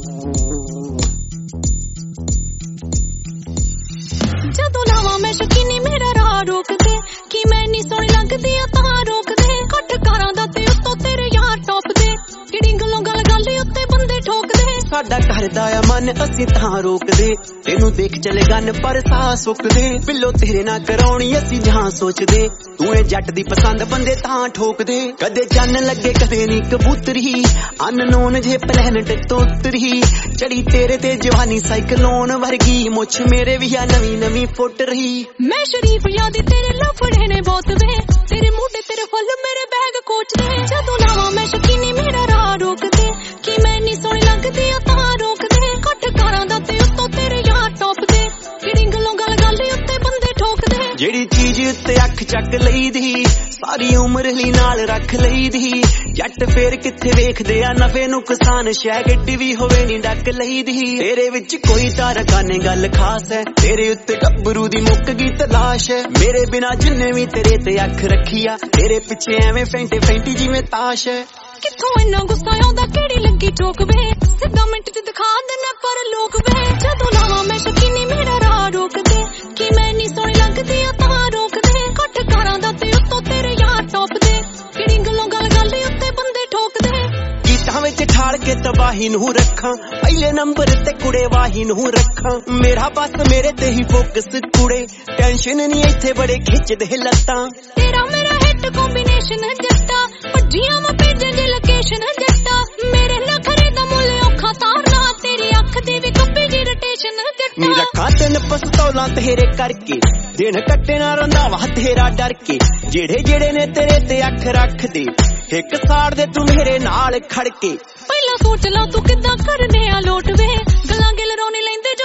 ਜਦੋਂ ਲਾਵਾਂ ਮੈਂ ਸ਼ਕੀਨੀ ਮੇਰਾ ਰਾਹ ਰੋਕ ਦੇ ਕਿ ਮੈਂ ਨੀ ਸੋਹਣੀ ਲੱਗਦੀ ਆ ਤਾਂ ਰੋਕ ਦੇ ਘੱਟ ਕਾਰਾਂ ਦਾ ਤੇ ਉੱਤੋਂ ਤੇਰੇ ਯਾਰ ਟੌਪ ਦੇ ਕਿਹੜੀ ਗੱਲੋਂ ਗੱਲ ਉੱਤੇ ਬੰਦੇ ਠੋਕਦੇ ਸਾਡਾ ਕਰਦਾ ਆ ਮਨ ਅਸੀਂ ਤਾਂ ਰੋਕਦੇ ਤੈਨੂੰ ਦੇਖ ਚਲੇ ਗੰਨ ਪਰ ਸਾਹ ਸੁੱਕਦੇ ਬਿੱਲੋ ਤੇਰੇ ਨਾਲ ਕਰਾਉਣੀ ਅਸੀਂ ਜਹਾਂ ਸੋਚਦੇ ਤੂੰ ਇਹ ਜੱਟ ਦੀ ਪਸੰਦ ਬੰਦੇ ਤਾਂ ਠੋਕਦੇ ਕਦੇ ਚੰਨ ਲੱਗੇ ਕਦੇ ਨੀ ਕਬੂਤਰੀ ਅਨਨੋਨ ਜੇ ਪਲੈਨਟ ਤੋਂ ਉਤਰੀ ਚੜੀ ਤੇਰੇ ਤੇ ਜਵਾਨੀ ਸਾਈਕਲੋਨ ਵਰਗੀ ਮੁੱਛ ਮੇਰੇ ਵੀ ਆ ਨਵੀਂ ਨਵੀਂ ਫੁੱਟ ਰਹੀ ਮੈਂ ਸ਼ਰੀਫ ਯਾਦੀ ਤੇਰੇ ਲਫੜੇ ਨੇ ਬਹੁਤ ਵੇ ਤੇਰੇ ਮੋਢੇ ਤੇਰੇ ਫੁੱਲ ਮੇਰੇ ਬੈਗ ਕੋਚਦੇ ਜਦੋਂ ਲਾਵਾਂ ਮੈਂ ਸ਼ਕੀਨੀ ਮੇਰਾ ਰਾਹ ਰੋਕਦੇ ਕਿ ਮੈਂ ਨੀ ਸੋਹਣੀ ਲੱਗਦੀ ਆ ਤਾਂ ਰੋਕਦੇ ਘੱਟ ਕਾਰਾਂ ਦਾ ਤੇ ਉੱਤੋਂ ਤੇਰੇ ਯਾਰ ਟੌਪ ਦੇ ਕਿਹੜੀ ਗੱਲੋਂ ਗੱਲ ਉੱਤੇ ਬੰਦੇ ਠੋਕਦੇ ਜਿਹੜੀ ਚੀਜ਼ ਉੱਤੇ ਅੱਖ ਚੱਕ ਲਈਦੀ ਸਾਰੀ ਉਮਰ ਲਈ ਨਾਲ ਰੱਖ ਲਈਦੀ ਜੱਟ ਫੇਰ ਕਿੱਥੇ ਵੇਖਦੇ ਆ ਨਫੇ ਨੁਕਸਾਨ ਸ਼ੈ ਗੱਡੀ ਵੀ ਹੋਵੇ ਨੀ ਡੱਕ ਲਈਦੀ ਤੇਰੇ ਵਿੱਚ ਕੋਈ ਤਾਰਕਾਨੇ ਗੱਲ ਖਾਸ ਹੈ ਤੇਰੇ ਉੱਤੇ ਗੱਭਰੂ ਦੀ ਮੁੱਕ ਗਈ ਤਲਾਸ਼ ਹੈ ਮੇਰੇ ਬਿਨਾ ਜਿੰਨੇ ਵੀ ਤੇਰੇ ਤੇ ਅੱਖ ਰੱਖੀ ਆ ਤੇਰੇ ਪਿੱਛੇ ਐਵੇਂ ਫੈਂਟੀ ਜਿਵੇਂ ਤਾਸ਼ ਹੈ ਕਿੱਥੋਂ ਇੰਨਾ ਗੁੱਸਾ ਆਉਂਦਾ ਕਿਹੜੀ ਲੱਗੀ ਚੋਕ ਵੇ ਸਿੱਧਾ ਮਿੰਟ ਚ ਦਿਖਾ ਦੇਣਾ ਪਰ ਲੋਕ ਵੇ ਜਦੋਂ ਲਾਵਾਂ ਮੈਂ ਸ਼ਕੀਨੀ ਮੇਰਾ ਰਾਹ ਰੋਕਦੇ ਕਿ ਮੈਂ ਨੀ ਸੋਹਣੀ ਲੱਗਦੀ ਆ ਤਾਂ ਰੋਕਦੇ ਘੱਟ ਕਾਰਾਂ ਦਾ ਤੇ ਉੱਤੋਂ ਤੇਰੇ ਯਾਰ ਟੌਪ ਦੇ ਕਿਹੜੀ ਗੱਲੋਂ ਗੱਲ ਉੱਤੇ ਬੰਦੇ ਠੋਕਦੇ ਗੀਤਾਂ ਵਿੱਚ ਠਾਲ ਕੇ ਤਬਾਹੀ ਨੂੰ ਰੱਖਾਂ ਪਹਿਲੇ ਨੰਬਰ ਤੇ ਕੁੜੇ ਵਾਹੀ ਨੂੰ ਰੱਖਾਂ ਮੇਰਾ ਬਸ ਮੇਰੇ ਤੇ ਹੀ ਫੋਕਸ ਕੁੜੇ ਟੈਨਸ਼ਨ ਨਹੀਂ ਇੱਥੇ ਬੜੇ ਖਿੱਚਦੇ ਲੱਤਾਂ ਤੇਰਾ ਮੇਰਾ ਹਿੱਟ ਕੰਬੀਨੇਸ਼ਨ ਜੱਟਾ ਭੱਜੀਆਂ ਮੈਂ ਭੇਜਣ ਦੀ ਲੋਕੇਸ਼ਨ ਜੱਟਾ ਮੇਰੇ ਨਖਰੇ ਦਾ ਮੁੱਲ ਔਖਾ ਤਾਰਨਾ ਤੇਰੀ ਅੱਖ ਦੀ ਵੀ ਕੱਪੀ ਜੀ ਰੋਟੇਸ਼ਨ ਜੱਟਾ ਨੀ ਰੱਖਾਂ ਤੈਨੂੰ ਪਸਤੌਲਾਂ ਤੇਰੇ ਕਰਕੇ ਦਿਨ ਕੱਟੇ ਨਾ ਰੰਧਾਵਾ ਤੇਰਾ ਡਰ ਕੇ ਜਿਹੜੇ ਨੇ ਤੇਰੇ ਤੇ ਅੱਖ ਰੱਖਦੇ ਇੱਕ ਸਾੜ ਦੇ ਤੂੰ ਮੇਰੇ ਨਾਲ ਖੜ ਕੇ ਪਹਿਲਾਂ ਸੋਚ ਲਾ ਤੂੰ ਕਿੱਦਾਂ ਕਰਨੇ ਆ ਲੋਟ ਵੇ ਗੱਲਾਂ ਗਿਲ ਰੋਣੀ ਲੈਂਦੇ